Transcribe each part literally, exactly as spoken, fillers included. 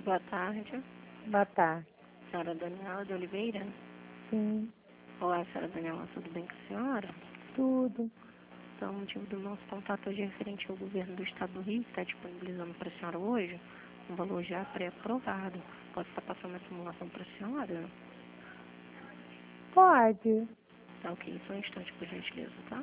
Boa tarde. Boa tarde. Senhora Daniela de Oliveira? Sim, Olá, senhora Daniela, tudo bem com a senhora? tudo. Então, o motivo do nosso contato hoje é referente ao governo do estado do Rio, que está disponibilizando para a senhora hoje um valor já pré-aprovado. Posso estar passando a simulação para a senhora? Pode. Tá ok, só um instante, por gentileza, tá?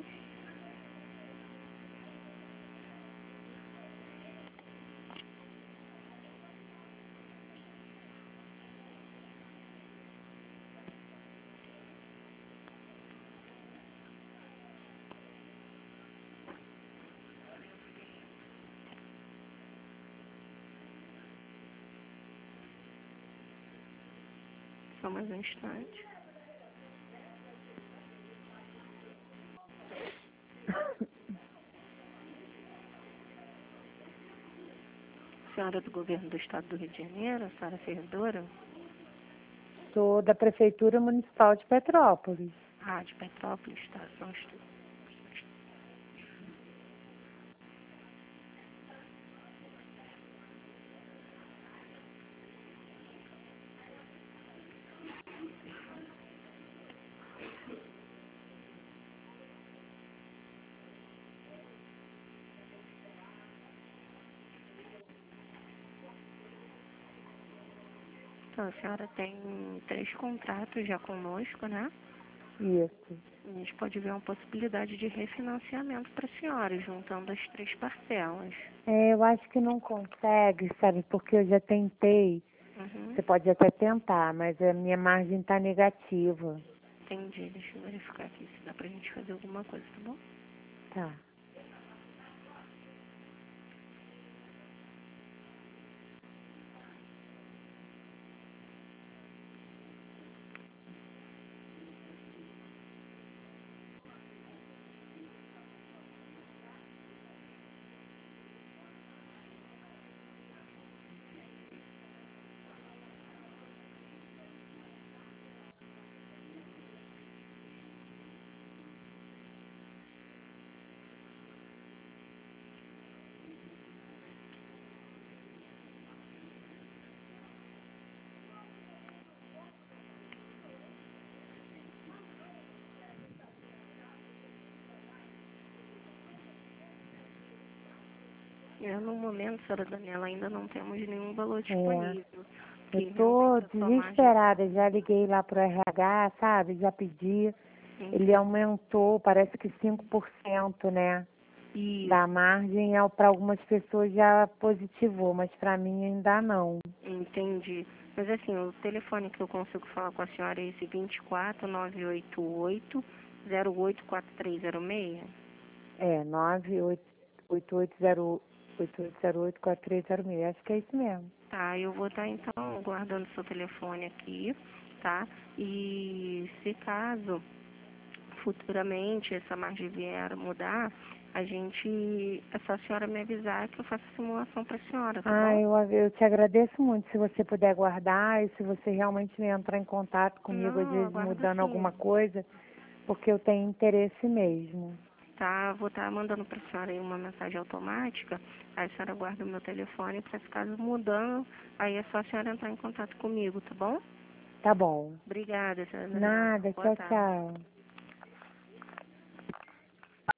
Só mais um instante. Senhora do governo do estado do Rio de Janeiro, a senhora servidora? Sou da Prefeitura Municipal de Petrópolis. Ah, de Petrópolis, tá? Só um instante. Então, a senhora tem três contratos já conosco, né? Isso. A gente pode ver uma possibilidade de refinanciamento para a senhora, juntando as três parcelas. É, eu acho que não consegue, sabe? Porque eu já tentei. Uhum, Você pode até tentar, mas a minha margem está negativa. entendi. Deixa eu verificar aqui se dá pra gente fazer alguma coisa, tá bom? Tá. Eu, no momento, senhora Daniela, ainda não temos nenhum valor É. disponível. Eu Que tô realmente a sua margem... desesperada. Já liguei lá pro R H, sabe? Já pedi. Ele Entendi. aumentou, parece que cinco por cento, né? Isso, Da margem, para algumas pessoas já positivou, mas para mim ainda não. entendi. Mas assim, o telefone que eu consigo falar com a senhora é esse vinte e quatro, nove oito oito, zero oito quatro três zero seis? É, nove oito oito zero oito oito zero oito quatro três zero seis. Acho que é isso mesmo. Tá, eu vou estar então guardando seu telefone aqui, tá? E se caso futuramente essa margem vier a mudar, a gente, é só a senhora me avisar que eu faço a simulação para a senhora, tá Ah, bom? eu, eu te agradeço muito se você puder guardar e se você realmente entrar em contato comigo, às Não, vezes aguardo mudando alguma sim, coisa, porque eu tenho interesse mesmo. tá? Vou estar mandando para a senhora aí uma mensagem automática, aí a senhora guarda o meu telefone para se caso mudando, aí é só a senhora entrar em contato comigo, tá bom? Tá bom. Obrigada, senhora Daniela. Nada, Boa tchau, tarde. tchau.